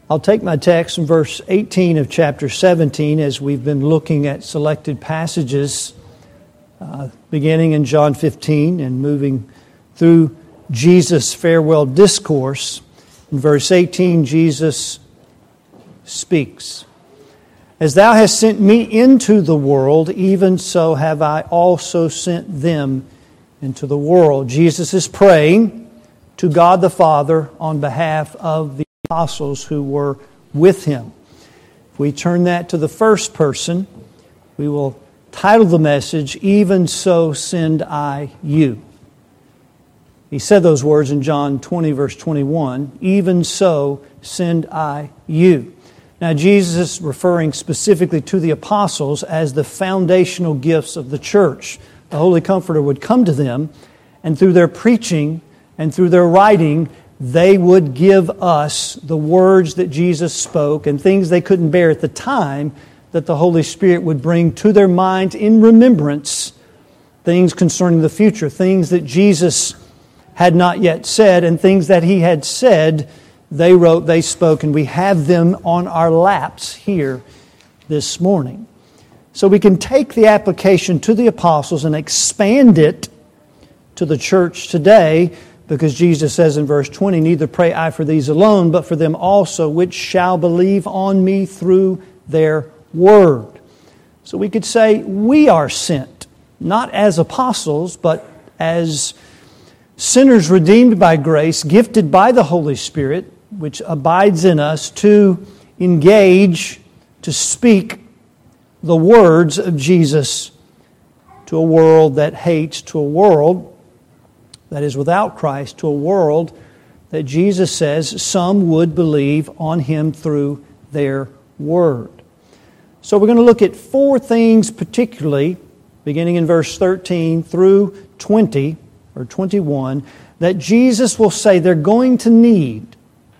I'll take my text from verse 18 of chapter 17 as we've been looking at selected passages beginning in John 15 and moving through Jesus' farewell discourse. In verse 18, Jesus speaks. As thou hast sent me into the world, even so have I also sent them into the world. Jesus is praying to God the Father on behalf of the apostles who were with him. If we turn that to the first person, we will title the message, Even So Send I You. He said those words in John 20, verse 21, Even so send I you. Now Jesus is referring specifically to the apostles as the foundational gifts of the church. The Holy Comforter would come to them, and through their preaching and through their writing, they would give us the words that Jesus spoke and things they couldn't bear at the time that the Holy Spirit would bring to their minds in remembrance, things concerning the future, things that Jesus had not yet said, and things that He had said, they wrote, they spoke, and we have them on our laps here this morning. So we can take the application to the apostles and expand it to the church today, because Jesus says in verse 20, Neither pray I for these alone, but for them also which shall believe on me through their word. So we could say we are sent, not as apostles, but as sinners redeemed by grace, gifted by the Holy Spirit, which abides in us to engage, to speak the words of Jesus to a world that hates, to a world that is without Christ, to a world that Jesus says some would believe on Him through their word. So we're going to look at four things particularly, beginning in verse 13 through 20 or 21, that Jesus will say they're going to need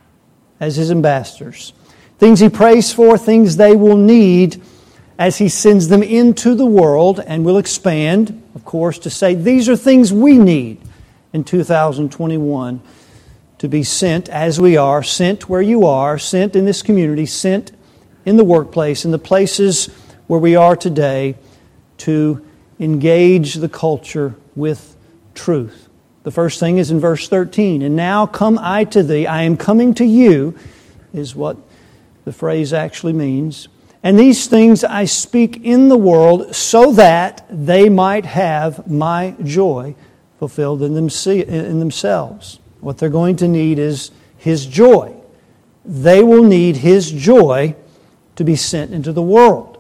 as His ambassadors. Things He prays for, things they will need as He sends them into the world, and will expand, of course, to say these are things we need in 2021 to be sent as we are, sent where you are, sent in this community, sent in the workplace, in the places where we are today, to engage the culture with truth. The first thing is in verse 13, And now come I to thee, I am coming to you, is what the phrase actually means. And these things I speak in the world, so that they might have my joy fulfilled in themselves. What they're going to need is His joy. They will need His joy to be sent into the world.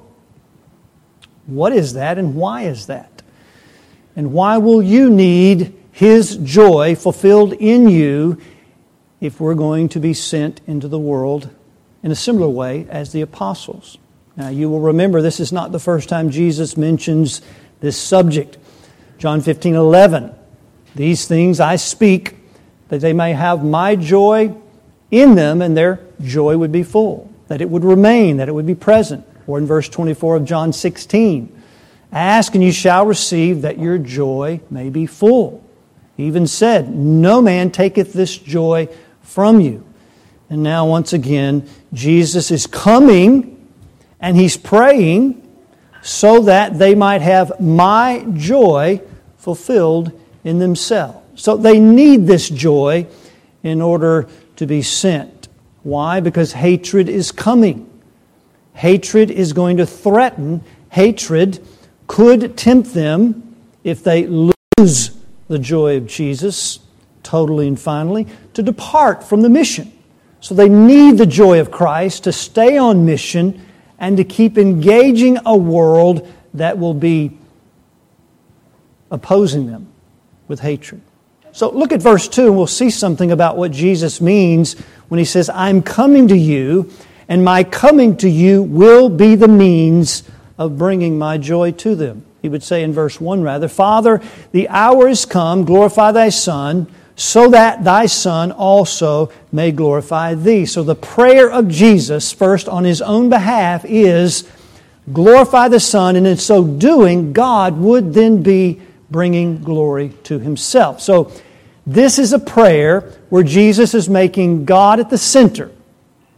What is that, and why is that? And why will you need His joy fulfilled in you if we're going to be sent into the world in a similar way as the apostles? Now, you will remember this is not the first time Jesus mentions this subject. John 15:11, These things I speak, that they may have my joy in them, and their joy would be full, that it would remain, that it would be present. Or in verse 24 of John 16, Ask and you shall receive, that your joy may be full. He even said, No man taketh this joy from you. And now once again, Jesus is coming and He's praying so that they might have my joy fulfilled in themselves. So they need this joy in order to be sent. Why? Because hatred is coming. Hatred is going to threaten. Hatred could tempt them, if they lose the joy of Jesus totally and finally, to depart from the mission. So they need the joy of Christ to stay on mission and to keep engaging a world that will be opposing them with hatred. So look at verse 2 and we'll see something about what Jesus means when He says, I'm coming to you, and my coming to you will be the means of bringing my joy to them. He would say in verse 1 rather, Father, the hour is come, glorify Thy Son, so that Thy Son also may glorify Thee. So the prayer of Jesus, first on His own behalf, is glorify the Son, and in so doing, God would then be bringing glory to Himself. So this is a prayer where Jesus is making God at the center.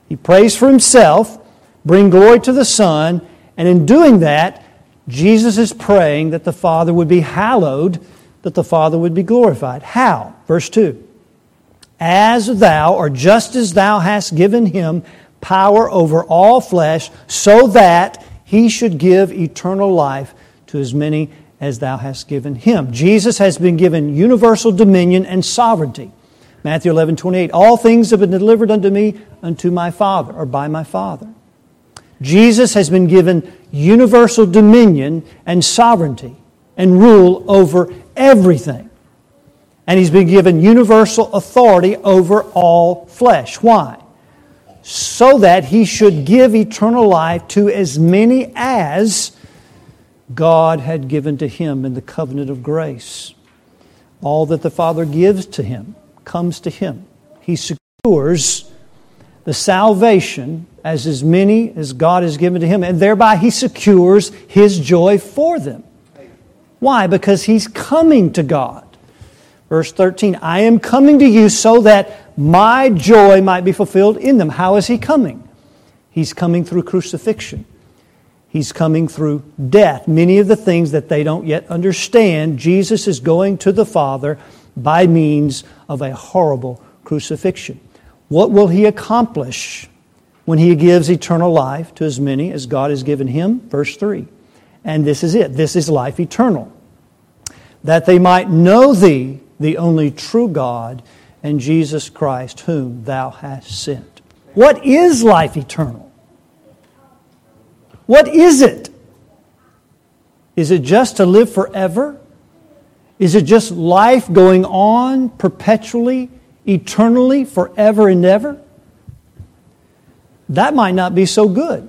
He prays for Himself, bring glory to the Son, and in doing that, Jesus is praying that the Father would be hallowed, that the Father would be glorified. How? Verse 2. As thou, or just as thou hast given Him power over all flesh, so that He should give eternal life to as many as thou hast given Him. Jesus has been given universal dominion and sovereignty. Matthew 11:28, all things have been delivered unto me, unto my Father, or by my Father. Jesus has been given universal dominion and sovereignty and rule over everything. And He's been given universal authority over all flesh. Why? So that He should give eternal life to as many as God had given to Him in the covenant of grace. All that the Father gives to Him comes to Him. He secures the salvation as many as God has given to Him, and thereby He secures His joy for them. Why? Because He's coming to God. Verse 13, I am coming to you so that my joy might be fulfilled in them. How is He coming? He's coming through crucifixion. He's coming through death. Many of the things that they don't yet understand, Jesus is going to the Father by means of a horrible crucifixion. What will He accomplish when He gives eternal life to as many as God has given Him? Verse 3. And this is it. This is life eternal. That they might know Thee, the only true God, and Jesus Christ, whom Thou hast sent. What is life eternal? What is it? Is it just to live forever? Is it just life going on perpetually, eternally, forever and ever? That might not be so good.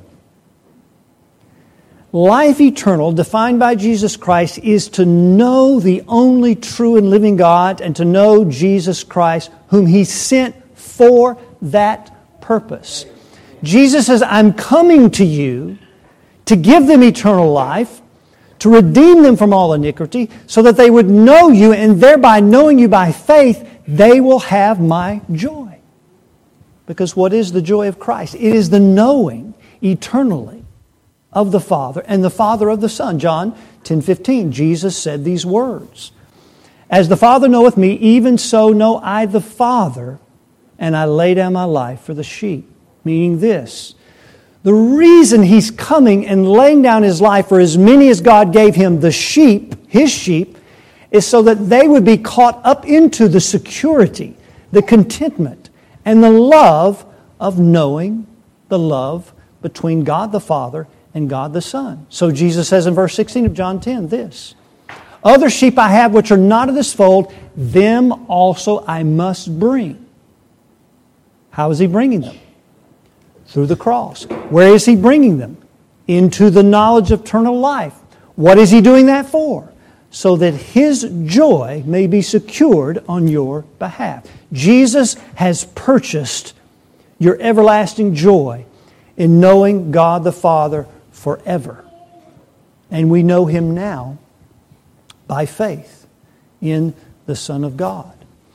Life eternal, defined by Jesus Christ, is to know the only true and living God and to know Jesus Christ, whom He sent for that purpose. Jesus says, I'm coming to you to give them eternal life, to redeem them from all iniquity, so that they would know you, and thereby knowing you by faith, they will have my joy. Because what is the joy of Christ? It is the knowing eternally of the Father and the Father of the Son. John 10:15, Jesus said these words, As the Father knoweth me, even so know I the Father, and I lay down my life for the sheep. Meaning this, the reason He's coming and laying down His life for as many as God gave Him, the sheep, His sheep, is so that they would be caught up into the security, the contentment, and the love of knowing the love between God the Father and God the Son. So Jesus says in verse 16 of John 10 this, Other sheep I have which are not of this fold, them also I must bring. How is He bringing them? Through the cross. Where is He bringing them? Into the knowledge of eternal life. What is He doing that for? So that His joy may be secured on your behalf. Jesus has purchased your everlasting joy in knowing God the Father forever. And we know Him now by faith in the Son of God.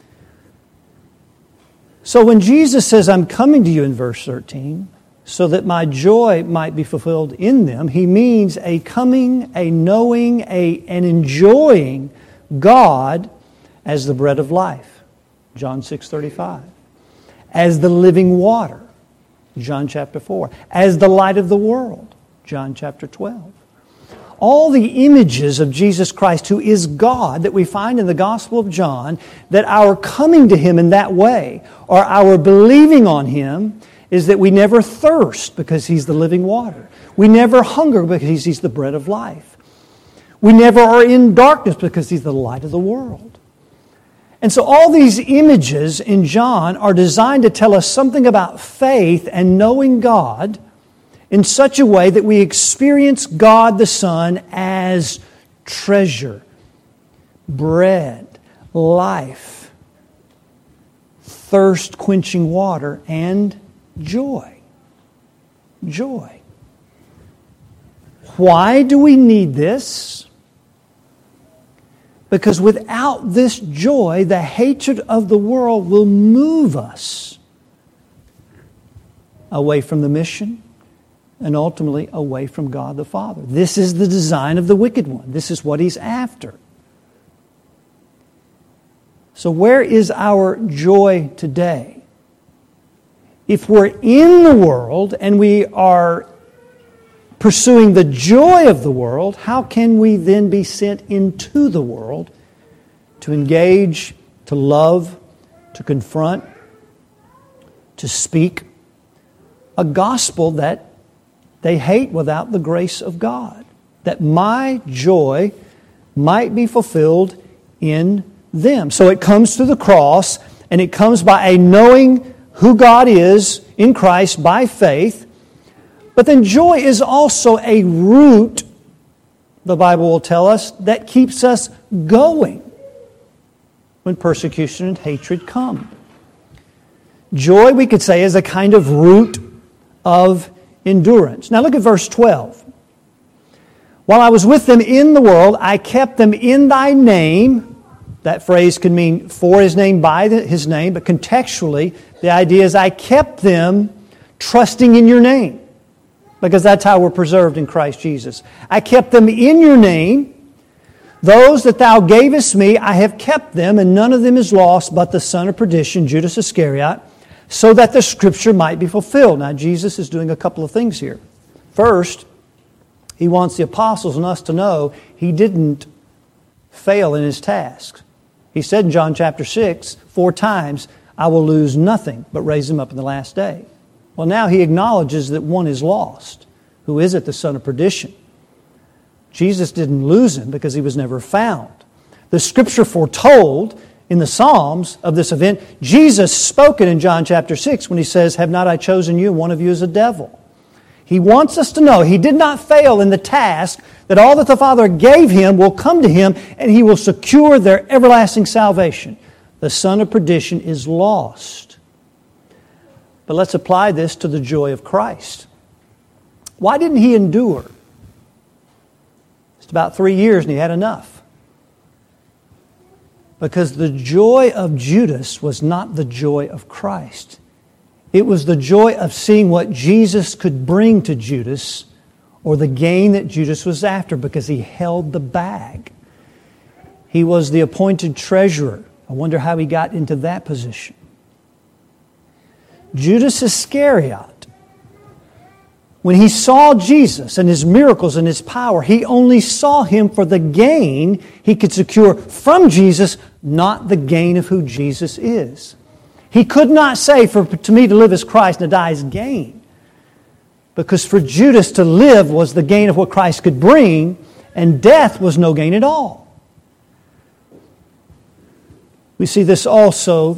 So when Jesus says, I'm coming to you in verse 13, so that my joy might be fulfilled in them, He means a coming, a knowing, an enjoying God as the bread of life. John 6:35. As the living water. John chapter 4. As the light of the world. John chapter 12. All the images of Jesus Christ, who is God, that we find in the Gospel of John, that our coming to Him in that way, or our believing on Him, is that we never thirst because He's the living water. We never hunger because He's the bread of life. We never are in darkness because He's the light of the world. And so all these images in John are designed to tell us something about faith and knowing God in such a way that we experience God the Son as treasure, bread, life, thirst-quenching water, and joy. Joy. Why do we need this? Because without this joy, the hatred of the world will move us away from the mission, and ultimately away from God the Father. This is the design of the wicked one. This is what he's after. So where is our joy today? If we're in the world and we are pursuing the joy of the world, how can we then be sent into the world to engage, to love, to confront, to speak a gospel that they hate without the grace of God? That my joy might be fulfilled in them. So it comes through the cross, and it comes by a knowing who God is in Christ by faith. But then joy is also a root, the Bible will tell us, that keeps us going when persecution and hatred come. Joy, we could say, is a kind of root of endurance. Now look at verse 12. While I was with them in the world, I kept them in thy name. That phrase can mean for his name, by his name, but contextually, the idea is I kept them trusting in your name, because that's how we're preserved in Christ Jesus. I kept them in your name. Those that thou gavest me, I have kept them, and none of them is lost but the son of perdition, Judas Iscariot, so that the Scripture might be fulfilled. Now, Jesus is doing a couple of things here. First, he wants the apostles and us to know he didn't fail in his task. He said in John chapter 6, 4 times, I will lose nothing but raise him up in the last day. Well, now he acknowledges that one is lost. Who is it? The son of perdition. Jesus didn't lose him because he was never found. The Scripture foretold in the Psalms of this event, Jesus spoke it in John chapter 6 when he says, have not I chosen you, and one of you is a devil. He wants us to know he did not fail in the task, that all that the Father gave him will come to him, and he will secure their everlasting salvation. The son of perdition is lost. But let's apply this to the joy of Christ. Why didn't he endure? It's about 3 years and he had enough. Because the joy of Judas was not the joy of Christ. It was the joy of seeing what Jesus could bring to Judas, or the gain that Judas was after, because he held the bag. He was the appointed treasurer. I wonder how he got into that position. Judas Iscariot, when he saw Jesus and his miracles and his power, he only saw him for the gain he could secure from Jesus, not the gain of who Jesus is. He could not say, to me to live is Christ and to die is gain. Because for Judas to live was the gain of what Christ could bring, and death was no gain at all. We see this also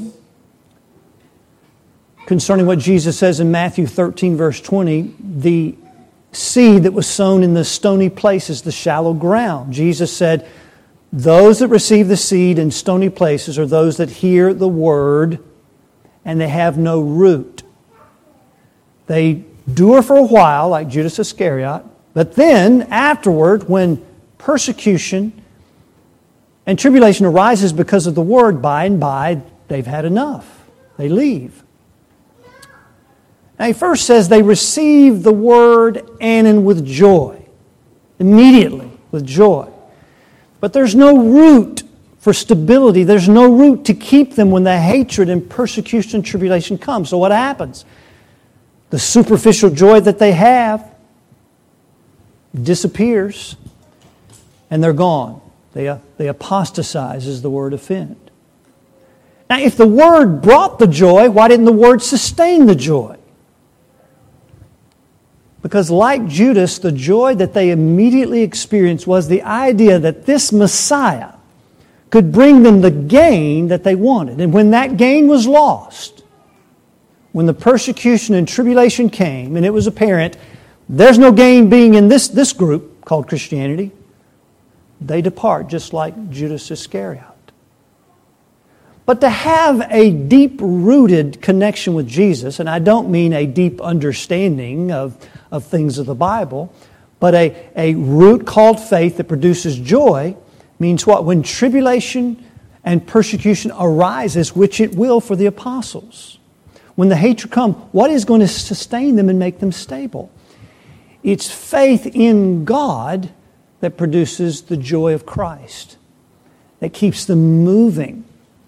concerning what Jesus says in Matthew 13, verse 20, the seed that was sown in the stony places, the shallow ground. Jesus said, those that receive the seed in stony places are those that hear the word and they have no root. They endure for a while, like Judas Iscariot, but then afterward, when persecution and tribulation arises because of the word, by and by, they've had enough. They leave. Now he first says they receive the word and with joy. Immediately, with joy. But there's no root for stability. There's no root to keep them when the hatred and persecution and tribulation comes. So what happens? The superficial joy that they have disappears, and they're gone. They apostatize, as the word offend. Now, if the word brought the joy, why didn't the word sustain the joy? Because like Judas, the joy that they immediately experienced was the idea that this Messiah could bring them the gain that they wanted. And when that gain was lost, when the persecution and tribulation came, and it was apparent there's no gain being in this group called Christianity, they depart just like Judas Iscariot. But to have a deep-rooted connection with Jesus, and I don't mean a deep understanding of things of the Bible, but a root called faith that produces joy, means what? When tribulation and persecution arises, which it will for the apostles, When the hatred comes, what is going to sustain them and make them stable? It's faith in God that produces the joy of Christ, that keeps them moving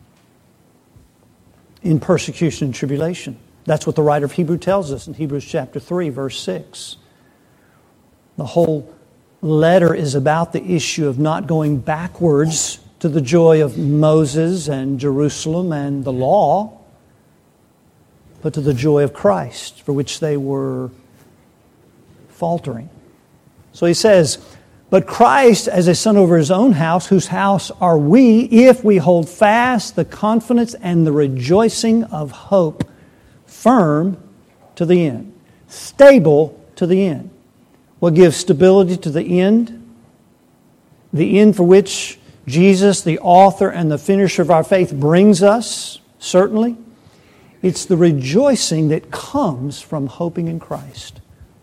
in persecution and tribulation. That's what the writer of Hebrews tells us in Hebrews chapter 3, verse 6. The whole letter is about the issue of not going backwards to the joy of Moses and Jerusalem and the law, but to the joy of Christ, for which they were faltering. So he says, but Christ as a son over his own house, whose house are we, if we hold fast the confidence and the rejoicing of hope firm to the end, stable to the end. What gives stability to the end for which Jesus, the author and the finisher of our faith, brings us, certainly. It's the rejoicing that comes from hoping in Christ.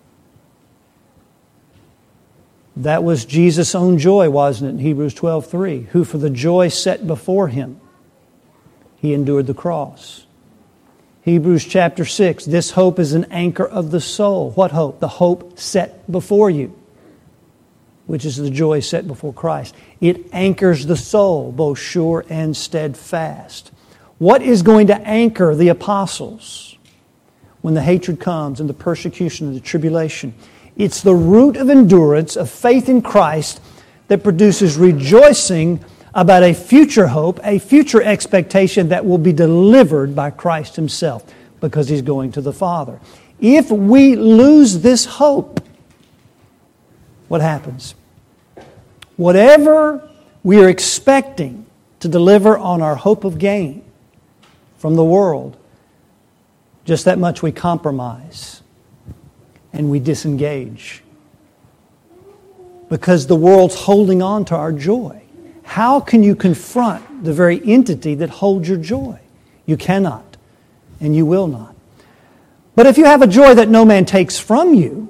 That was Jesus' own joy, wasn't it, in Hebrews 12:3, who for the joy set before him, he endured the cross. Hebrews chapter 6, this hope is an anchor of the soul. What hope? The hope set before you, which is the joy set before Christ. It anchors the soul, both sure and steadfast. What is going to anchor the apostles when the hatred comes and the persecution and the tribulation? It's the root of endurance, of faith in Christ, that produces rejoicing about a future hope, a future expectation that will be delivered by Christ himself because he's going to the Father. If we lose this hope, what happens? Whatever we are expecting to deliver on our hope of gain from the world, just that much we compromise and we disengage because the world's holding on to our joy. How can you confront the very entity that holds your joy? You cannot, and you will not. But if you have a joy that no man takes from you,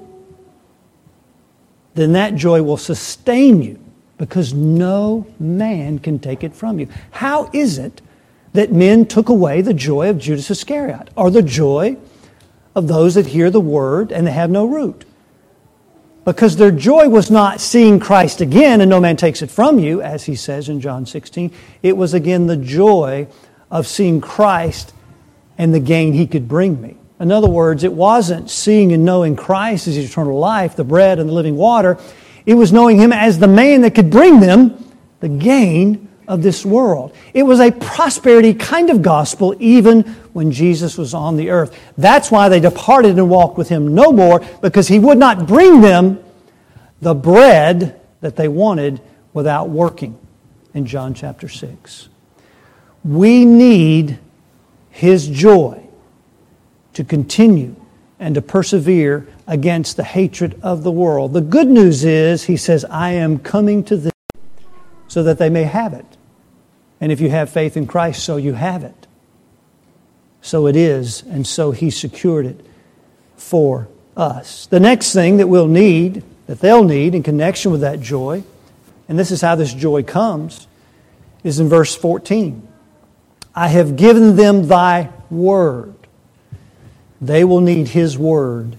then that joy will sustain you because no man can take it from you. How is it that men took away the joy of Judas Iscariot, or the joy of those that hear the word and they have no root? Because their joy was not seeing Christ again and no man takes it from you, as he says in John 16. It was again the joy of seeing Christ and the gain he could bring me. In other words, it wasn't seeing and knowing Christ as eternal life, the bread and the living water. It was knowing him as the man that could bring them the gain of this world. It was a prosperity kind of gospel even when Jesus was on the earth. That's why they departed and walked with him no more, because he would not bring them the bread that they wanted without working in John chapter 6. We need his joy to continue and to persevere against the hatred of the world. The good news is, he says, I am coming to them so that they may have it. And if you have faith in Christ, so you have it. So it is, and so he secured it for us. The next thing that we'll need, that they'll need in connection with that joy, and this is how this joy comes, is in verse 14. I have given them thy word. They will need his word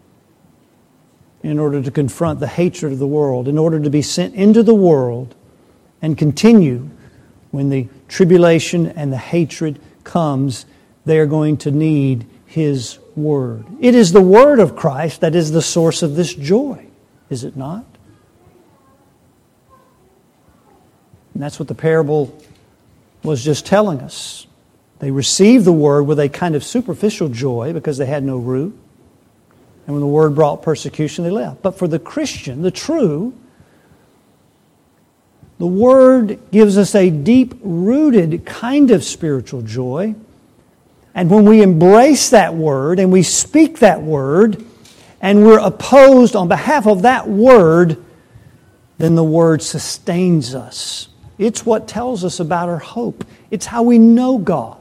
in order to confront the hatred of the world, in order to be sent into the world and continue when the tribulation and the hatred comes. They are going to need his word. It is the word of Christ that is the source of this joy, is it not? And that's what the parable was just telling us. They received the word with a kind of superficial joy because they had no root. And when the word brought persecution, they left. But for the Christian, the true, the word gives us a deep-rooted kind of spiritual joy. And when we embrace that word and we speak that word and we're opposed on behalf of that word, then the word sustains us. It's what tells us about our hope. It's how we know God.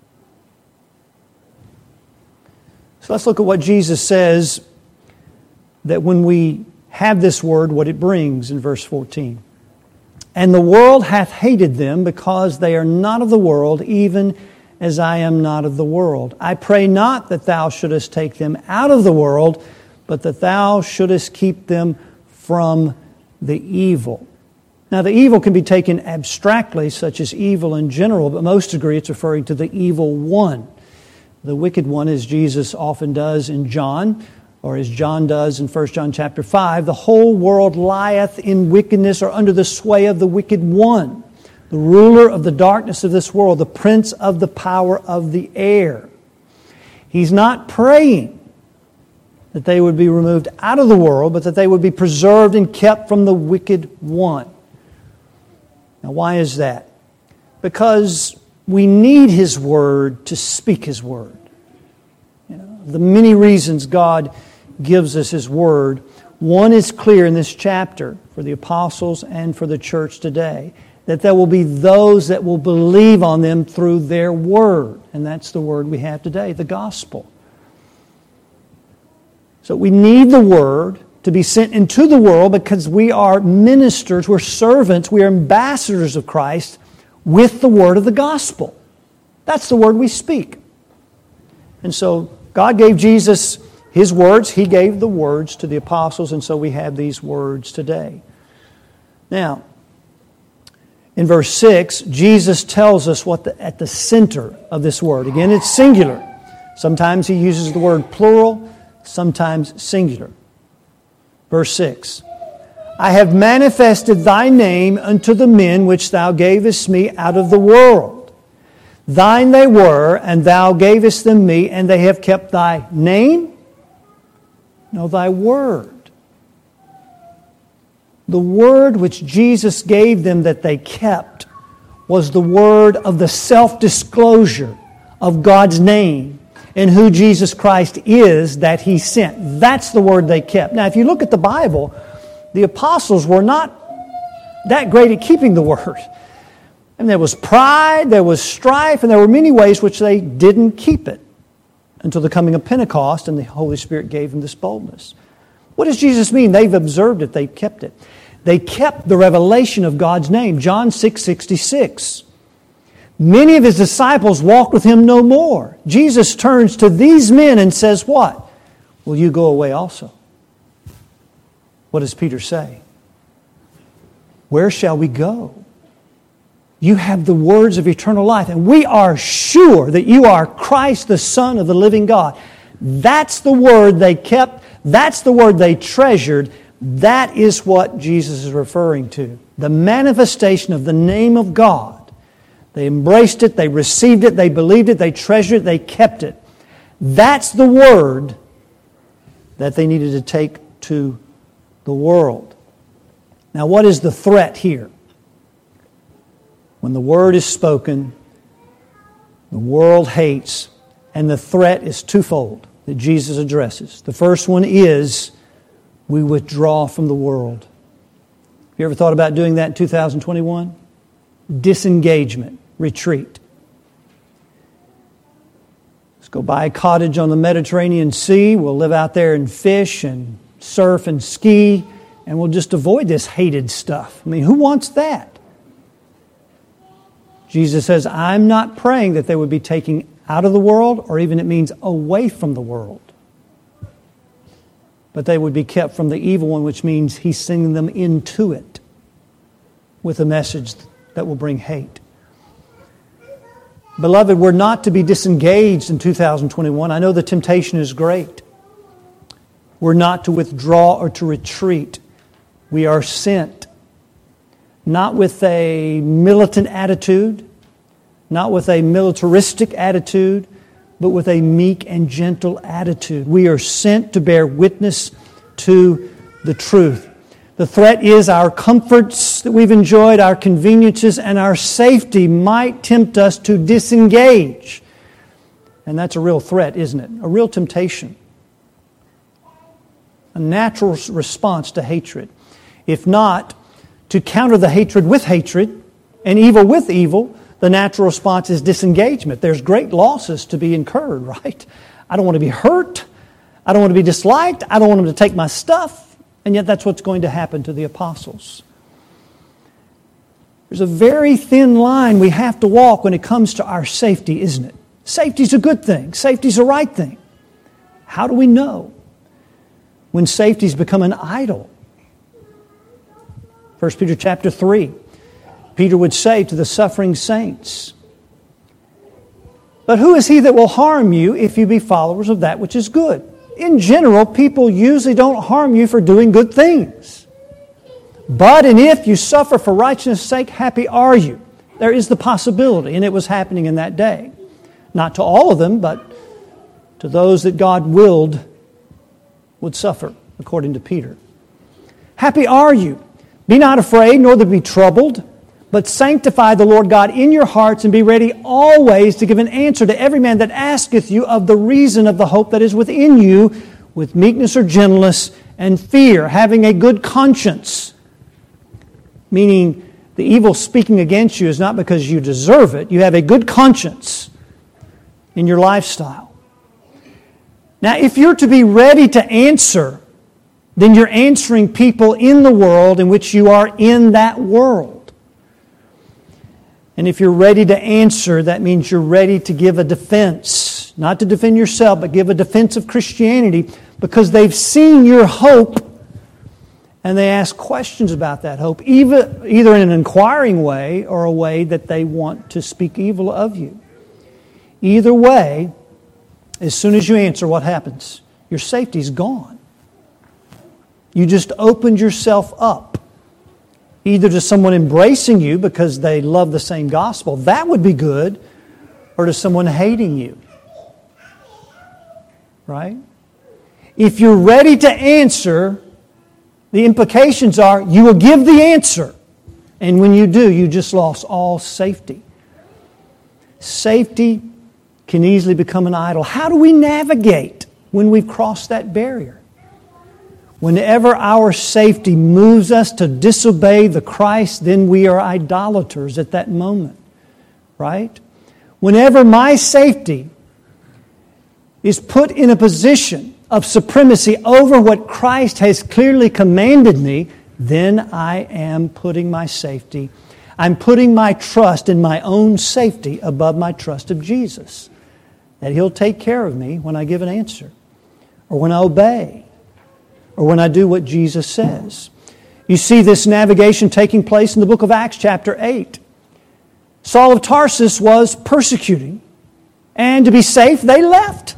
So let's look at what Jesus says, that when we have this word, what it brings in verse 14. And the world hath hated them because they are not of the world, even as I am not of the world. I pray not that thou shouldest take them out of the world, but that thou shouldest keep them from the evil. Now, the evil can be taken abstractly, such as evil in general, but most agree it's referring to the evil one. The wicked one, as Jesus often does in John, or as John does in 1 John chapter 5, the whole world lieth in wickedness or under the sway of the wicked one, the ruler of the darkness of this world, the prince of the power of the air. He's not praying that they would be removed out of the world, but that they would be preserved and kept from the wicked one. Now, why is that? Because we need His Word to speak His Word. The many reasons God gives us His Word, one is clear in this chapter for the apostles and for the church today, that there will be those that will believe on them through their Word. And that's the Word we have today, the gospel. So we need the Word to be sent into the world because we are ministers, we're servants, we are ambassadors of Christ with the Word of the gospel. That's the Word we speak. And so God gave Jesus His words. He gave the words to the apostles, and so we have these words today. Now, in verse 6, Jesus tells us what at the center of this word. Again, it's singular. Sometimes He uses the word plural, sometimes singular. Verse 6, I have manifested Thy name unto the men which Thou gavest me out of the world. Thine they were, and Thou gavest them me, and they have kept Thy name? No, Thy word. The word which Jesus gave them that they kept was the word of the self-disclosure of God's name and who Jesus Christ is that He sent. That's the word they kept. Now, if you look at the Bible, the apostles were not that great at keeping the word. And there was pride, there was strife, and there were many ways which they didn't keep it until the coming of Pentecost, and the Holy Spirit gave them this boldness. What does Jesus mean? They've observed it, they've kept it. They kept the revelation of God's name. John 6:66. Many of His disciples walked with Him no more. Jesus turns to these men and says what? Will you go away also? What does Peter say? Where shall we go? You have the words of eternal life, and we are sure that You are Christ, the Son of the living God. That's the word they kept. That's the word they treasured. That is what Jesus is referring to. The manifestation of the name of God. They embraced it, they received it, they believed it, they treasured it, they kept it. That's the word that they needed to take to the world. Now, what is the threat here? When the word is spoken, the world hates, and the threat is twofold that Jesus addresses. The first one is we withdraw from the world. Have you ever thought about doing that in 2021? Disengagement, retreat. Let's go buy a cottage on the Mediterranean Sea. We'll live out there and fish and surf and ski, and we'll just avoid this hated stuff. I mean, who wants that? Jesus says, I'm not praying that they would be taken out of the world, or even it means away from the world. But they would be kept from the evil one, which means He's sending them into it with a message that will bring hate. Beloved, we're not to be disengaged in 2021. I know the temptation is great. We're not to withdraw or to retreat. We are sent, not with a militant attitude, not with a militaristic attitude, but with a meek and gentle attitude. We are sent to bear witness to the truth. The threat is our comforts that we've enjoyed, our conveniences, and our safety might tempt us to disengage. And that's a real threat, isn't it? A real temptation. A natural response to hatred. If not, to counter the hatred with hatred and evil with evil, the natural response is disengagement. There's great losses to be incurred, right? I don't want to be hurt. I don't want to be disliked. I don't want them to take my stuff. And yet that's what's going to happen to the apostles. There's a very thin line we have to walk when it comes to our safety, isn't it? Safety's a good thing. Safety's a right thing. How do we know when safety's become an idol? 1 Peter chapter 3, Peter would say to the suffering saints, "But who is he that will harm you if you be followers of that which is good?" In general, people usually don't harm you for doing good things. But and if you suffer for righteousness' sake, happy are you. There is the possibility, and it was happening in that day. Not to all of them, but to those that God willed would suffer, according to Peter. Happy are you. Be not afraid, nor be troubled, but sanctify the Lord God in your hearts, and be ready always to give an answer to every man that asketh you of the reason of the hope that is within you, with meekness or gentleness and fear, having a good conscience. Meaning, the evil speaking against you is not because you deserve it. You have a good conscience in your lifestyle. Now, if you're to be ready to answer, then you're answering people in the world in which you are in that world. And if you're ready to answer, that means you're ready to give a defense. Not to defend yourself, but give a defense of Christianity, because they've seen your hope and they ask questions about that hope, either in an inquiring way or a way that they want to speak evil of you. Either way, as soon as you answer, what happens? Your safety's gone. You just opened yourself up, either to someone embracing you because they love the same gospel, that would be good, or to someone hating you. Right? If you're ready to answer, the implications are you will give the answer. And when you do, you just lost all safety. Safety can easily become an idol. How do we navigate when we've crossed that barrier? Whenever our safety moves us to disobey the Christ, then we are idolaters at that moment. Right? Whenever my safety is put in a position of supremacy over what Christ has clearly commanded me, then I am putting my safety, I'm putting my trust in my own safety above my trust of Jesus. That He'll take care of me when I give an answer, or when I obey, or when I do what Jesus says. You see this navigation taking place in the book of Acts chapter 8. Saul of Tarsus was persecuting, and to be safe, they left.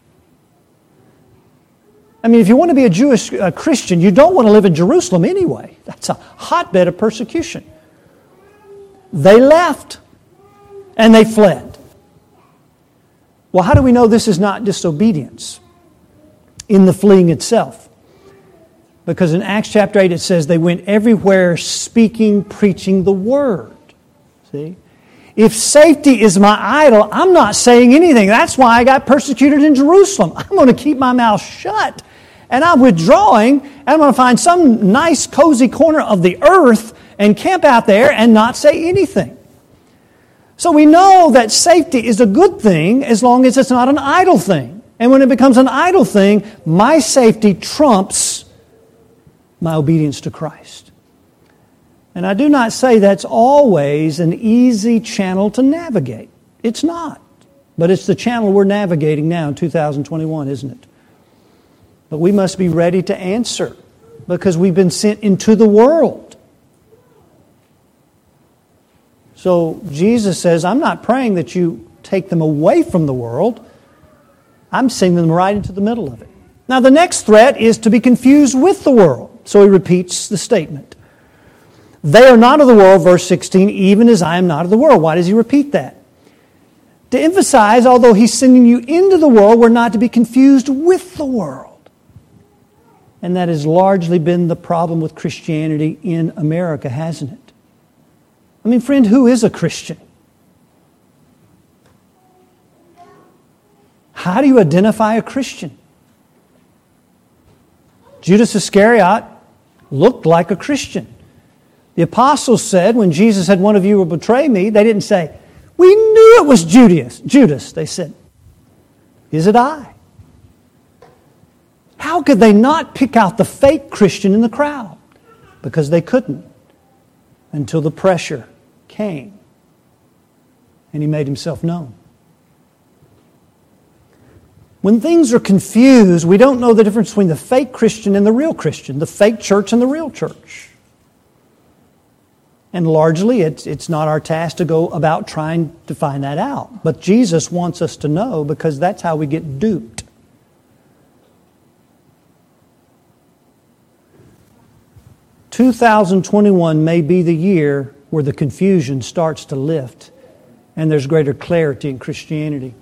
I mean, if you want to be a Jewish Christian, you don't want to live in Jerusalem anyway. That's a hotbed of persecution. They left, and they fled. Well, how do we know this is not disobedience in the fleeing itself? Because in Acts chapter 8 it says they went everywhere speaking, preaching the Word. See? If safety is my idol, I'm not saying anything. That's why I got persecuted in Jerusalem. I'm going to keep my mouth shut. And I'm withdrawing, and I'm going to find some nice, cozy corner of the earth and camp out there and not say anything. So we know that safety is a good thing as long as it's not an idle thing. And when it becomes an idle thing, my safety trumps my obedience to Christ. And I do not say that's always an easy channel to navigate. It's not. But it's the channel we're navigating now in 2021, isn't it? But we must be ready to answer because we've been sent into the world. So Jesus says, I'm not praying that you take them away from the world. I'm sending them right into the middle of it. Now the next threat is to be confused with the world. So he repeats the statement. They are not of the world, verse 16, even as I am not of the world. Why does he repeat that? To emphasize, although he's sending you into the world, we're not to be confused with the world. And that has largely been the problem with Christianity in America, hasn't it? I mean, friend, who is a Christian? How do you identify a Christian? Judas Iscariot looked like a Christian. The apostles said, when Jesus said, one of you will betray me, they didn't say, we knew it was Judas. They said, is it I? How could they not pick out the fake Christian in the crowd? Because they couldn't until the pressure came. And He made Himself known. When things are confused, we don't know the difference between the fake Christian and the real Christian, the fake church and the real church. And largely, it's not our task to go about trying to find that out. But Jesus wants us to know, because that's how we get duped. "2021 may be the year where the confusion starts to lift and there's greater clarity in Christianity.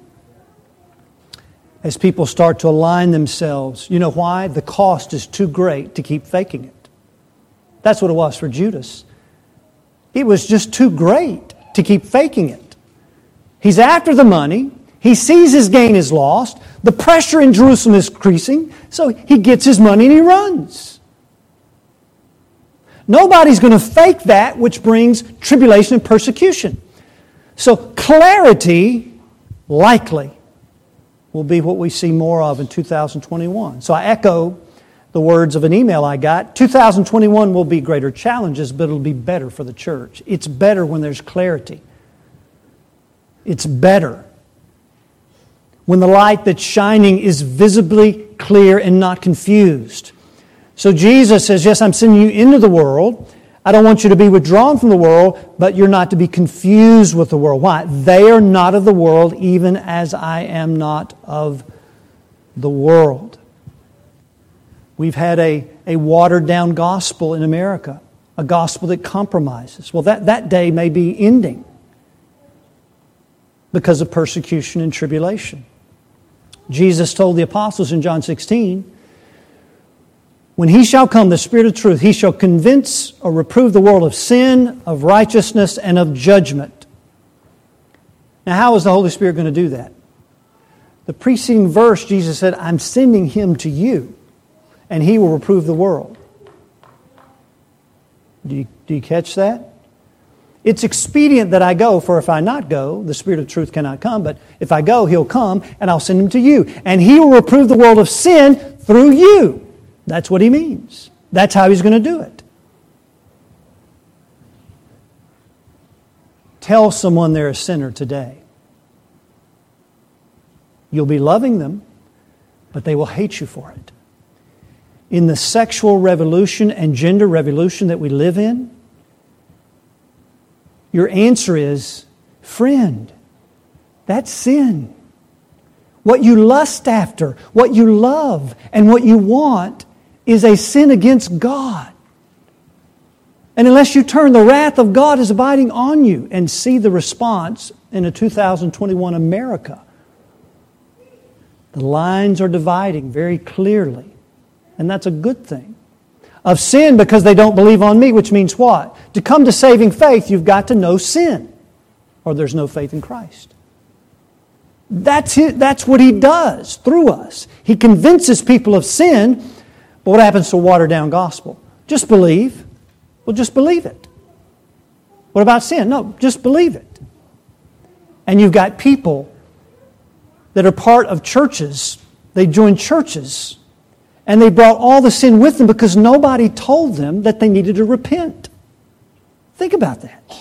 As people start to align themselves. You know why? The cost is too great to keep faking it. That's what it was for Judas. It was just too great to keep faking it. He's after the money. He sees his gain is lost. The pressure in Jerusalem is increasing. So he gets his money and he runs. Nobody's going to fake that, which brings tribulation and persecution. So clarity, likely, will be what we see more of in 2021. So I echo the words of an email I got. 2021 will be greater challenges, but it'll be better for the church. It's better when there's clarity. It's better when the light that's shining is visibly clear and not confused. So Jesus says, yes, I'm sending you into the world. I don't want you to be withdrawn from the world, but you're not to be confused with the world. Why? They are not of the world, even as I am not of the world. We've had a watered-down gospel in America, a gospel that compromises. Well, that day may be ending because of persecution and tribulation. Jesus told the apostles in John 16, when He shall come, the Spirit of truth, He shall convince or reprove the world of sin, of righteousness, and of judgment. Now, how is the Holy Spirit going to do that? The preceding verse, Jesus said, I'm sending Him to you, and He will reprove the world. Do you catch that? It's expedient that I go, for if I not go, the Spirit of truth cannot come. But if I go, He'll come, and I'll send Him to you. And He will reprove the world of sin through you. That's what He means. That's how He's going to do it. Tell someone they're a sinner today. You'll be loving them, but they will hate you for it. In the sexual revolution and gender revolution that we live in, your answer is, friend, that's sin. What you lust after, what you love, and what you want is a sin against God. And unless you turn, the wrath of God is abiding on you. And see the response in a 2021 America. The lines are dividing very clearly. And that's a good thing. Of sin because they don't believe on me, which means what? To come to saving faith, you've got to know sin, or there's no faith in Christ. That's what He does through us. He convinces people of sin. But what happens to a watered-down gospel? Just believe. Well, just believe it. What about sin? No, just believe it. And you've got people that are part of churches. They joined churches, and they brought all the sin with them because nobody told them that they needed to repent. Think about that.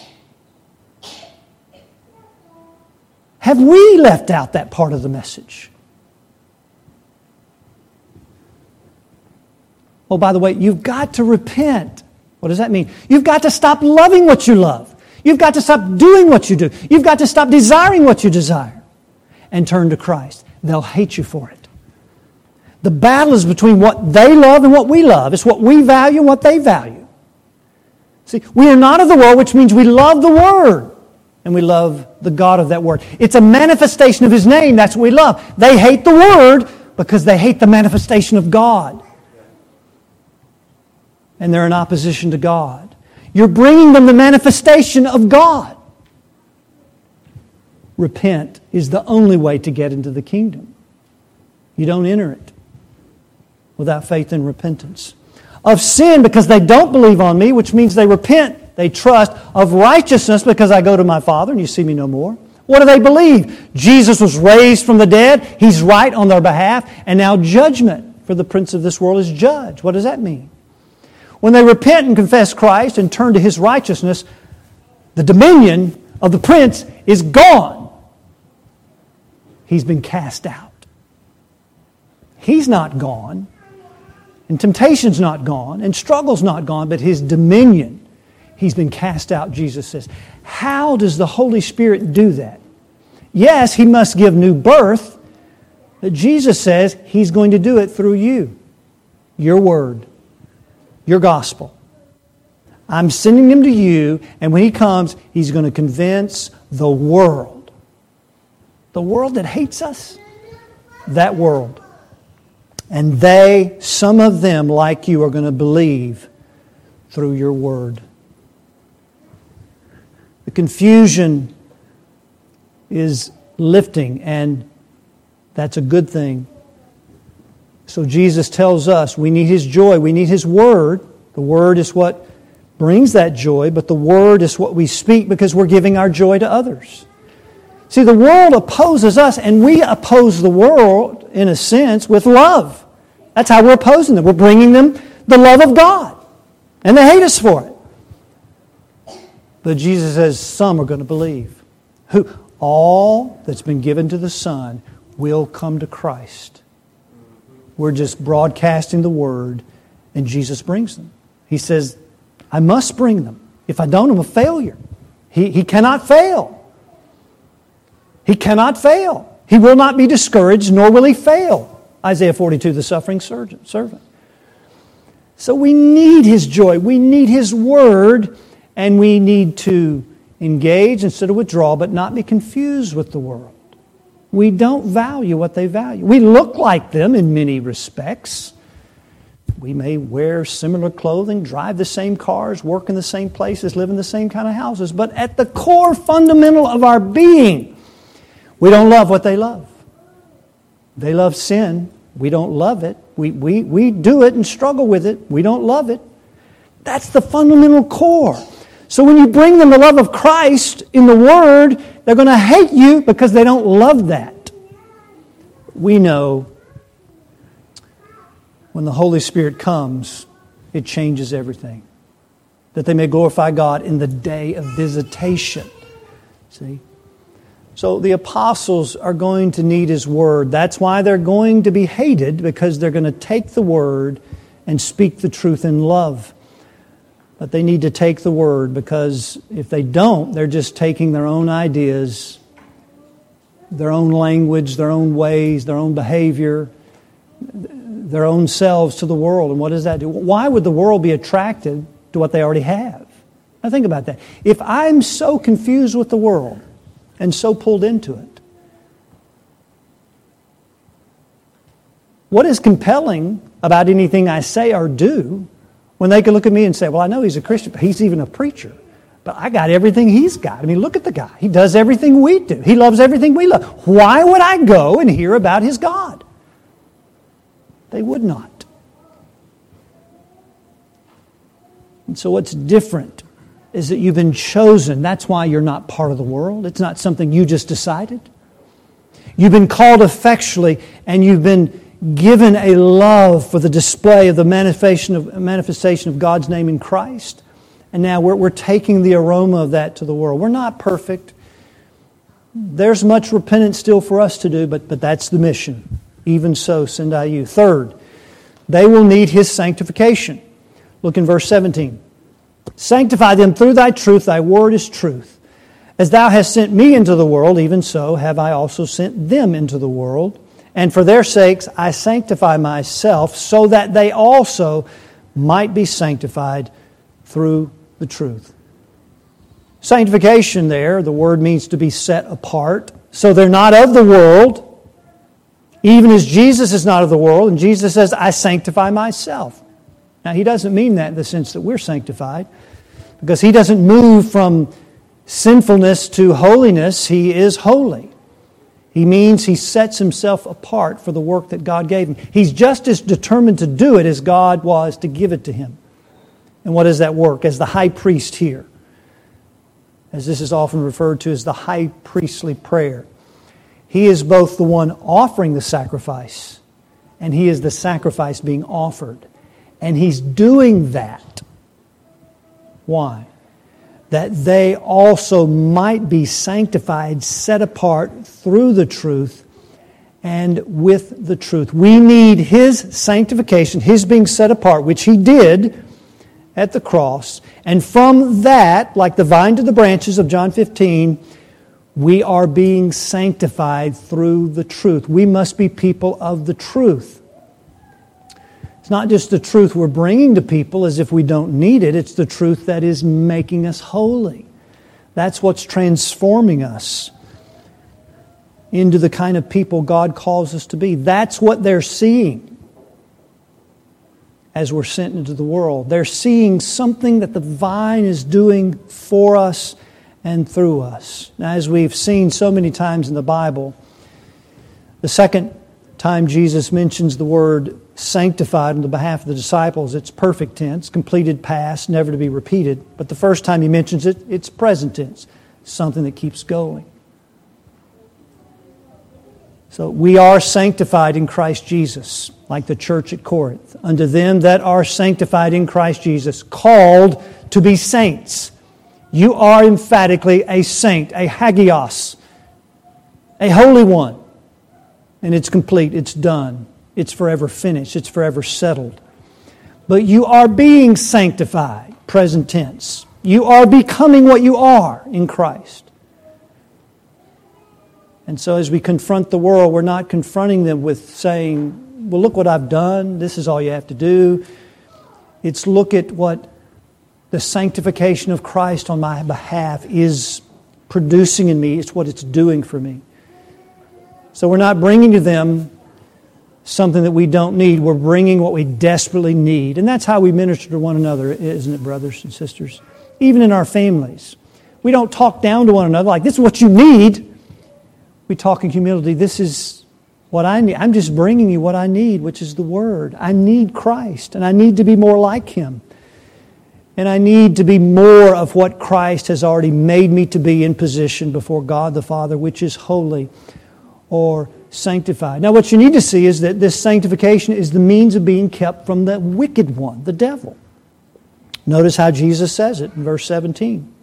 Have we left out that part of the message? Oh, by the way, you've got to repent. What does that mean? You've got to stop loving what you love. You've got to stop doing what you do. You've got to stop desiring what you desire and turn to Christ. They'll hate you for it. The battle is between what they love and what we love. It's what we value and what they value. See, we are not of the world, which means we love the Word. And we love the God of that Word. It's a manifestation of His name. That's what we love. They hate the Word because they hate the manifestation of God. And they're in opposition to God. You're bringing them the manifestation of God. Repent is the only way to get into the kingdom. You don't enter it without faith and repentance. Of sin because they don't believe on me, which means they repent, they trust. Of righteousness because I go to my Father and you see me no more. What do they believe? Jesus was raised from the dead. He's right on their behalf. And now judgment for the prince of this world is judged. What does that mean? When they repent and confess Christ and turn to His righteousness, The dominion of the prince is gone. He's been cast out. He's not gone. And temptation's not gone. And struggle's not gone. But his dominion, he's been cast out, Jesus says. How does the Holy Spirit do that? Yes, he must give new birth. But Jesus says he's going to do it through you. Your word. Your gospel. I'm sending him to you, and when he comes, he's going to convince the world. The world that hates us. That world. And they, some of them like you, are going to believe through your word. The confusion is lifting, and that's a good thing. So Jesus tells us we need his joy, we need his word. The word is what brings that joy, but the word is what we speak because we're giving our joy to others. See, the world opposes us, and we oppose the world, in a sense, with love. That's how we're opposing them. We're bringing them the love of God. And they hate us for it. But Jesus says some are going to believe. All that's been given to the Son will come to Christ. We're just broadcasting the Word, and Jesus brings them. He says, I must bring them. If I don't, I'm a failure. He cannot fail. He cannot fail. He will not be discouraged, nor will he fail. Isaiah 42, the suffering servant. So we need his joy. We need his word, and we need to engage instead of withdraw, but not be confused with the world. We don't value what they value. We look like them in many respects. We may wear similar clothing, drive the same cars, work in the same places, live in the same kind of houses. But at the core fundamental of our being, we don't love what they love. They love sin. We don't love it. We do it and struggle with it. We don't love it. That's the fundamental core. So when you bring them the love of Christ in the Word, they're going to hate you because they don't love that. We know when the Holy Spirit comes, it changes everything. That they may glorify God in the day of visitation. See? So the apostles are going to need his word. That's why they're going to be hated, because they're going to take the word and speak the truth in love. But they need to take the word, because if they don't, they're just taking their own ideas, their own language, their own ways, their own behavior, their own selves to the world. And what does that do? Why would the world be attracted to what they already have? Now think about that. If I'm so confused with the world and so pulled into it, what is compelling about anything I say or do when they can look at me and say, well, I know he's a Christian, but he's even a preacher. But I got everything he's got. I mean, look at the guy. He does everything we do. He loves everything we love. Why would I go and hear about his God? They would not. And so what's different is that you've been chosen. That's why you're not part of the world. It's not something you just decided. You've been called effectually, and you've been given a love for the display of the manifestation of God's name in Christ. And now we're taking the aroma of that to the world. We're not perfect. There's much repentance still for us to do, but that's the mission. Even so, send I you. Third, they will need his sanctification. Look in verse 17. Sanctify them through thy truth, thy word is truth. As thou hast sent me into the world, even so have I also sent them into the world. And for their sakes I sanctify myself, so that they also might be sanctified through the truth. Sanctification there, the word means to be set apart. So they're not of the world, even as Jesus is not of the world. And Jesus says, I sanctify myself. Now, he doesn't mean that in the sense that we're sanctified, because he doesn't move from sinfulness to holiness. He is holy. He means he sets himself apart for the work that God gave him. He's just as determined to do it as God was to give it to him. And what is that work? As the high priest here, as this is often referred to as the high priestly prayer. He is both the one offering the sacrifice, and he is the sacrifice being offered. And he's doing that. Why? that they also might be sanctified, set apart through the truth and with the truth. We need His sanctification, His being set apart, which He did at the cross. And from that, like the vine to the branches of John 15, we are being sanctified through the truth. We must be people of the truth. It's not just the truth we're bringing to people as if we don't need it. It's the truth that is making us holy. That's what's transforming us into the kind of people God calls us to be. That's what they're seeing as we're sent into the world. They're seeing something that the vine is doing for us and through us. Now, as we've seen so many times in the Bible, the second time Jesus mentions the word sanctified on the behalf of the disciples, it's perfect tense, completed past, never to be repeated. But the first time He mentions it, it's present tense, something that keeps going. So we are sanctified in Christ Jesus, like the church at Corinth. Unto them that are sanctified in Christ Jesus, called to be saints. You are emphatically a saint, a hagios, a holy one. And it's complete, it's done, it's forever finished, it's forever settled. But you are being sanctified, present tense. You are becoming what you are in Christ. And so as we confront the world, we're not confronting them with saying, well, look what I've done, this is all you have to do. It's look at what the sanctification of Christ on my behalf is producing in me. It's what it's doing for me. So we're not bringing to them something that we don't need. We're bringing what we desperately need. And that's how we minister to one another, isn't it, brothers and sisters? Even in our families. We don't talk down to one another like, this is what you need. We talk in humility, this is what I need. I'm just bringing you what I need, which is the Word. I need Christ, and I need to be more like Him. And I need to be more of what Christ has already made me to be in position before God the Father, which is holy or sanctified. Now what you need to see is that this sanctification is the means of being kept from the wicked one, the devil. Notice how Jesus says it in verse 17.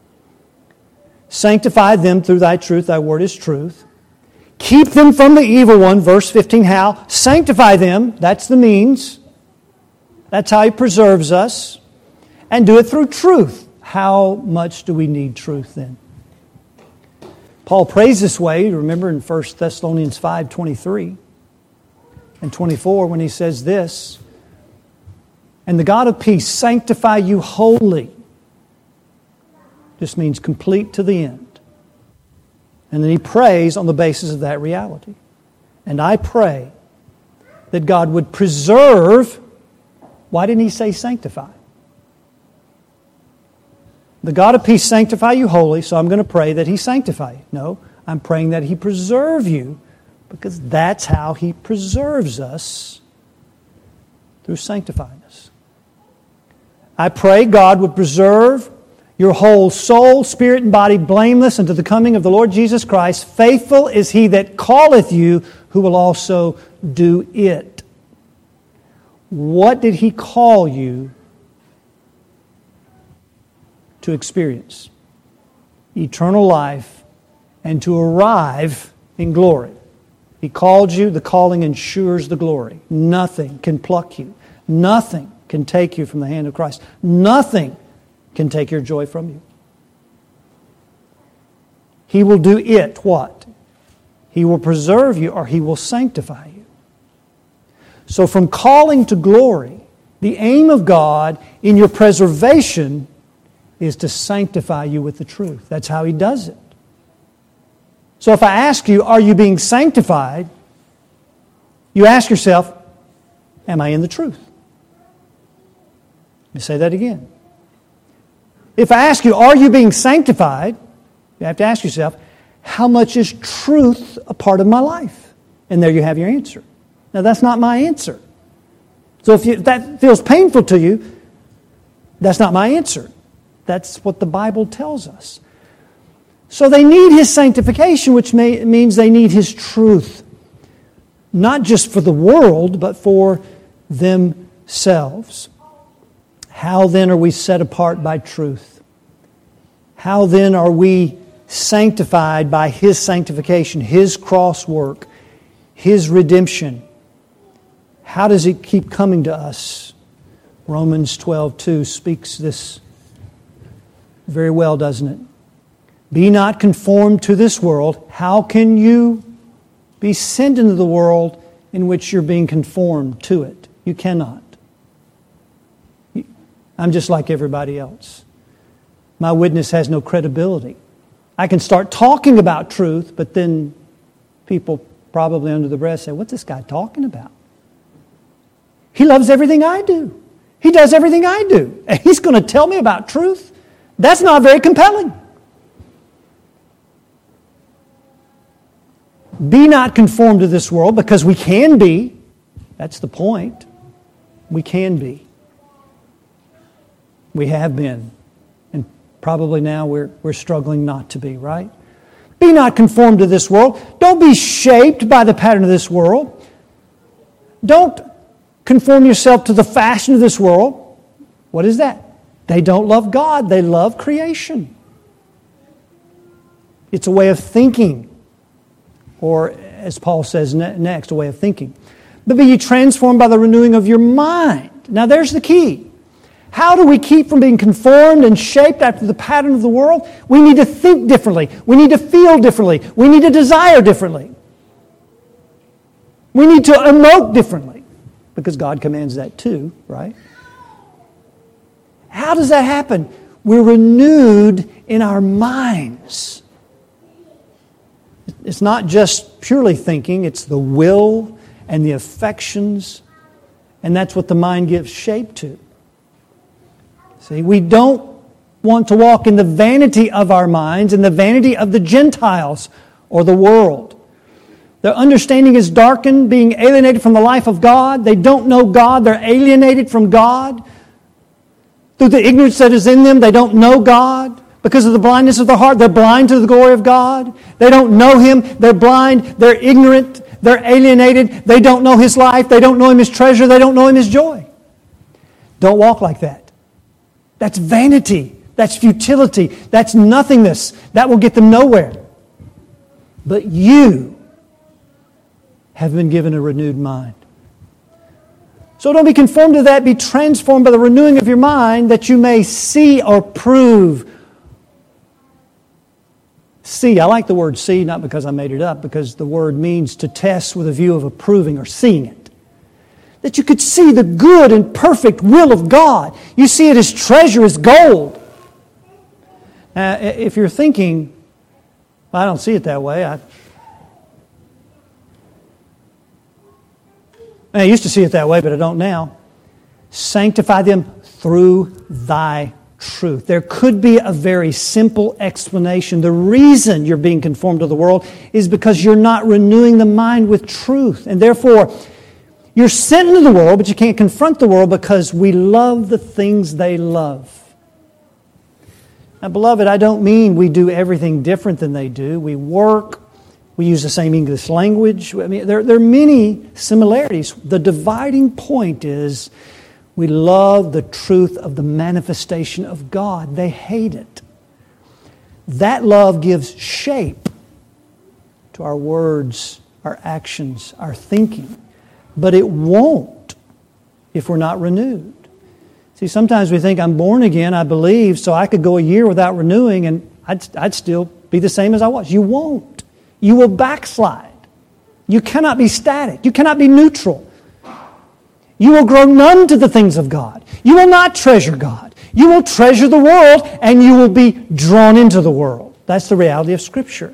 Sanctify them through Thy truth, Thy word is truth. Keep them from the evil one, verse 15. How? Sanctify them, that's the means. That's how He preserves us. And do it through truth. How much do we need truth then? Paul prays this way, remember in 1 Thessalonians 5:23 and 24 when he says this, and the God of peace sanctify you wholly. This means complete to the end. And then he prays on the basis of that reality. And I pray that God would preserve, why didn't He say sanctify? The God of peace sanctify you wholly, so I'm going to pray that He sanctify you. No, I'm praying that He preserve you, because that's how He preserves us, through sanctifying us. I pray God would preserve your whole soul, spirit, and body blameless unto the coming of the Lord Jesus Christ. Faithful is He that calleth you, who will also do it. What did He call you to experience? Eternal life and to arrive in glory. He called you, the calling ensures the glory. Nothing can pluck you. Nothing can take you from the hand of Christ. Nothing can take your joy from you. He will do it, what? He will preserve you, or He will sanctify you. So from calling to glory, the aim of God in your preservation is to sanctify you with the truth. That's how He does it. So if I ask you, are you being sanctified? You ask yourself, am I in the truth? Let me say that again. If I ask you, are you being sanctified? You have to ask yourself, how much is truth a part of my life? And there you have your answer. Now that's not my answer. So if that feels painful to you, that's not my answer. That's what the Bible tells us. So they need His sanctification, which means they need His truth. Not just for the world, but for themselves. How then are we set apart by truth? How then are we sanctified by His sanctification, His cross work, His redemption? How does it keep coming to us? Romans 12:2 speaks this very well, doesn't it? Be not conformed to this world. How can you be sent into the world in which you're being conformed to it? You cannot. I'm just like everybody else. My witness has no credibility. I can start talking about truth, but then people probably under the breath say, what's this guy talking about? He loves everything I do. He does everything I do. And he's going to tell me about truth? That's not very compelling. Be not conformed to this world, because we can be. That's the point. We can be. We have been. And probably now we're struggling not to be, right? Be not conformed to this world. Don't be shaped by the pattern of this world. Don't conform yourself to the fashion of this world. What is that? They don't love God. They love creation. It's a way of thinking. Or, as Paul says next, a way of thinking. But be ye transformed by the renewing of your mind. Now there's the key. How do we keep from being conformed and shaped after the pattern of the world? We need to think differently. We need to feel differently. We need to desire differently. We need to emote differently. Because God commands that too, right? How does that happen? We're renewed in our minds. It's not just purely thinking, it's the will and the affections, and that's what the mind gives shape to. See, we don't want to walk in the vanity of our minds and the vanity of the Gentiles or the world. Their understanding is darkened, being alienated from the life of God. They don't know God, they're alienated from God. Through the ignorance that is in them, they don't know God. Because of the blindness of the heart, they're blind to the glory of God. They don't know Him. They're blind. They're ignorant. They're alienated. They don't know His life. They don't know Him His treasure. They don't know Him His joy. Don't walk like that. That's vanity. That's futility. That's nothingness. That will get them nowhere. But you have been given a renewed mind. So don't be conformed to that. Be transformed by the renewing of your mind, that you may see or prove. See, I like the word see, not because I made it up, because the word means to test with a view of approving or seeing it. That you could see the good and perfect will of God. You see it as treasure, as gold. If you're thinking, well, I don't see it that way. I used to see it that way, but I don't now. Sanctify them through Thy truth. There could be a very simple explanation. The reason you're being conformed to the world is because you're not renewing the mind with truth. And therefore, you're sent into the world, but you can't confront the world because we love the things they love. Now, beloved, I don't mean we do everything different than they do. We work. We use the same English language. I mean, there are many similarities. The dividing point is we love the truth of the manifestation of God. They hate it. That love gives shape to our words, our actions, our thinking. But it won't if we're not renewed. See, sometimes we think, I'm born again, I believe, so I could go a year without renewing and I'd still be the same as I was. You won't. You will backslide. You cannot be static. You cannot be neutral. You will grow numb to the things of God. You will not treasure God. You will treasure the world, and you will be drawn into the world. That's the reality of Scripture.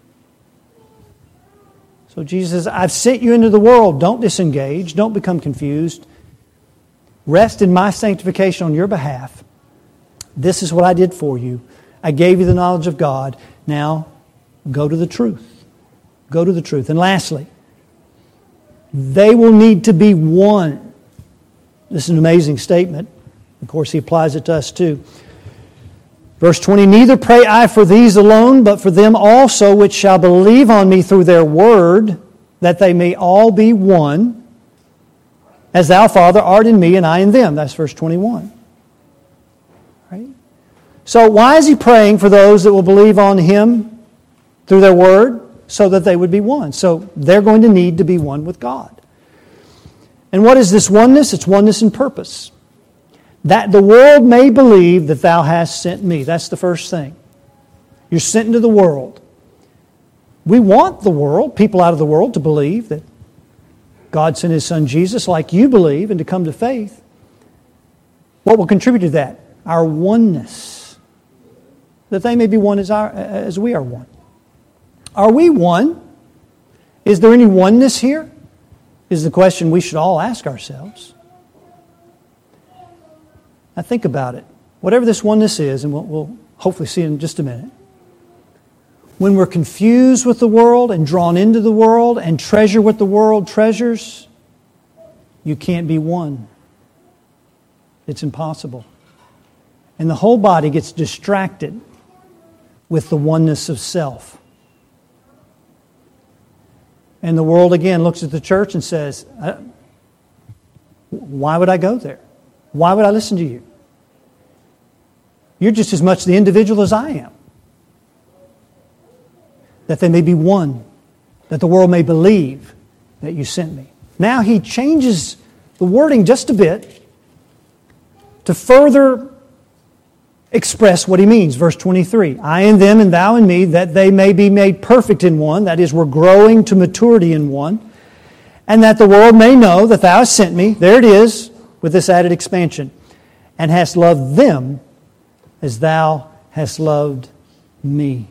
So Jesus says, I've sent you into the world. Don't disengage. Don't become confused. Rest in my sanctification on your behalf. This is what I did for you. I gave you the knowledge of God. Now, go to the truth. Go to the truth. And lastly, they will need to be one. This is an amazing statement. Of course, he applies it to us too. Verse 20, neither pray I for these alone, but for them also which shall believe on me through their word, that they may all be one, as thou, Father, art in me and I in them. That's verse 21. Right? So why is He praying for those that will believe on Him through their Word? So that they would be one. So they're going to need to be one with God. And what is this oneness? It's oneness in purpose. That the world may believe that Thou hast sent me. That's the first thing. You're sent into the world. We want the world, people out of the world, to believe that God sent His Son Jesus like you believe and to come to faith. What will contribute to that? Our oneness. That they may be one as we are one. Are we one? Is there any oneness here? Is the question we should all ask ourselves. Now think about it. Whatever this oneness is, and we'll hopefully see in just a minute. When we're confused with the world and drawn into the world and treasure what the world treasures, you can't be one. It's impossible. And the whole body gets distracted with the oneness of self. And the world again looks at the church and says, why would I go there? Why would I listen to you? You're just as much the individual as I am. That they may be one. That the world may believe that you sent me. Now He changes the wording just a bit to further express what He means. Verse 23, I in them and Thou in me, that they may be made perfect in one. That is, we're growing to maturity in one. And that the world may know that Thou hast sent me. There it is, with this added expansion. And hast loved them as Thou hast loved me.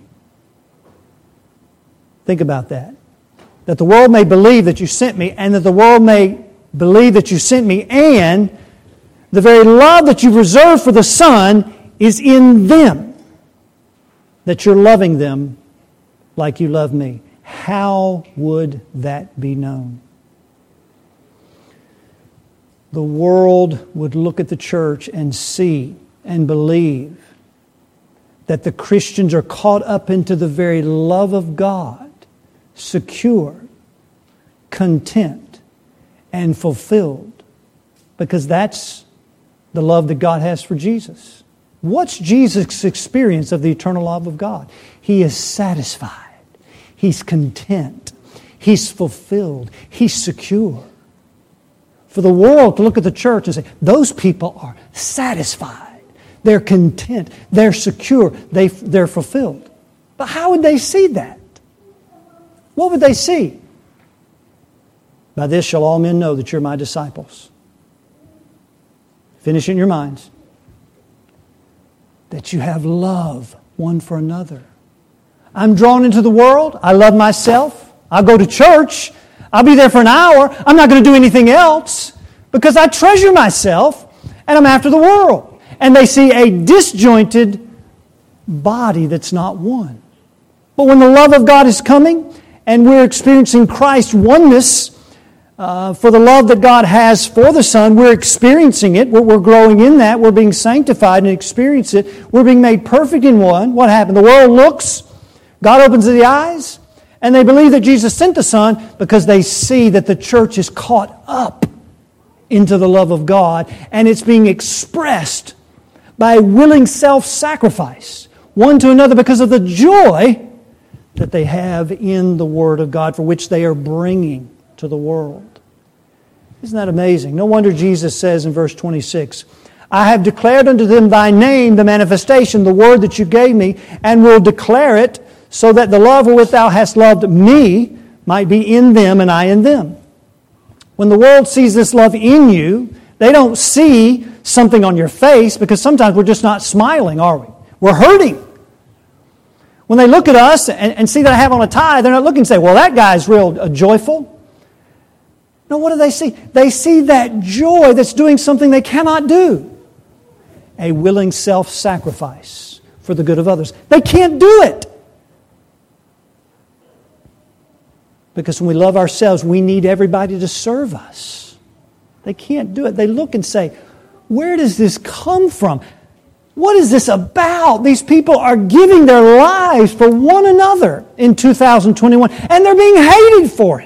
Think about that. That the world may believe that you sent me, and that the world may believe that you sent me, and the very love that you've reserved for the Son is in them, that you're loving them like you love me. How would that be known? The world would look at the church and see and believe that the Christians are caught up into the very love of God, secure, content, and fulfilled, because that's the love that God has for Jesus. What's Jesus' experience of the eternal love of God? He is satisfied. He's content. He's fulfilled. He's secure. For the world to look at the church and say, those people are satisfied. They're content. They're secure. They're fulfilled. But how would they see that? What would they see? By this shall all men know that you're my disciples. Finish in your minds. That you have love one for another. I'm drawn into the world. I love myself. I'll go to church. I'll be there for an hour. I'm not going to do anything else because I treasure myself and I'm after the world. And they see a disjointed body that's not one. But when the love of God is coming and we're experiencing Christ's oneness for the love that God has for the Son, we're experiencing it. We're growing in that. We're being sanctified and experience it. We're being made perfect in one. What happened? The world looks. God opens the eyes. And they believe that Jesus sent the Son because they see that the church is caught up into the love of God. And it's being expressed by willing self-sacrifice, one to another, because of the joy that they have in the Word of God, for which they are bringing to the world. Isn't that amazing? No wonder Jesus says in verse 26, I have declared unto them Thy name, the manifestation, the word that you gave me, and will declare it, so that the love wherewith Thou hast loved me might be in them and I in them. When the world sees this love in you, they don't see something on your face, because sometimes we're just not smiling, are we? We're hurting. When they look at us and see that I have on a tie, they're not looking and say, well, that guy's real joyful. No, what do they see? They see that joy that's doing something they cannot do. A willing self-sacrifice for the good of others. They can't do it. Because when we love ourselves, we need everybody to serve us. They can't do it. They look and say, where does this come from? What is this about? These people are giving their lives for one another in 2021, and they're being hated for it.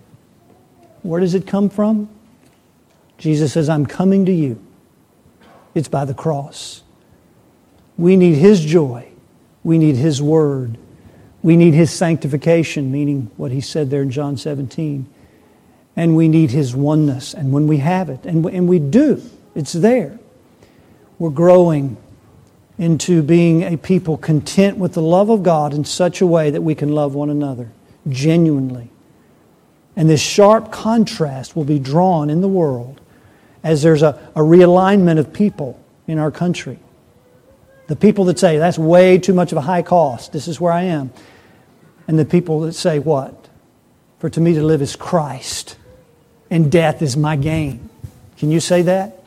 Where does it come from? Jesus says, I'm coming to you. It's by the cross. We need His joy. We need His Word. We need His sanctification, meaning what He said there in John 17. And we need His oneness. And when we have it, and we do, it's there, we're growing into being a people content with the love of God in such a way that we can love one another genuinely. And this sharp contrast will be drawn in the world as there's a realignment of people in our country. The people that say, that's way too much of a high cost, this is where I am. And the people that say, what? For to me to live is Christ, and death is my gain. Can you say that?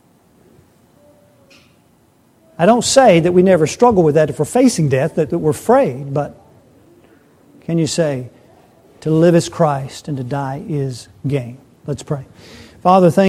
I don't say that we never struggle with that if we're facing death, that we're afraid, but can you say, to live is Christ and to die is gain? Let's pray. Father, thank you.